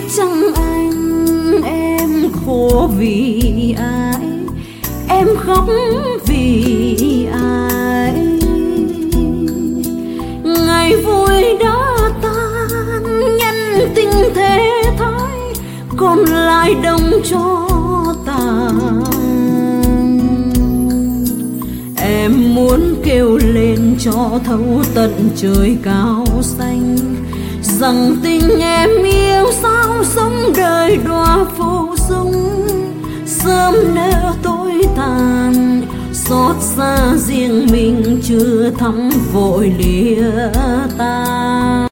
chăng anh em khổ vì ai, em khóc vì ai. Ngày vui đã tan, nhân tình thế thái, còn lại đông cho tàn. Em muốn kêu lên cho thấu tận trời cao xanh, rằng tình em yêu sao sống đời đọa phù dung. Sớm nỡ tối tàn, xót xa riêng mình chưa thắm vội lìa ta.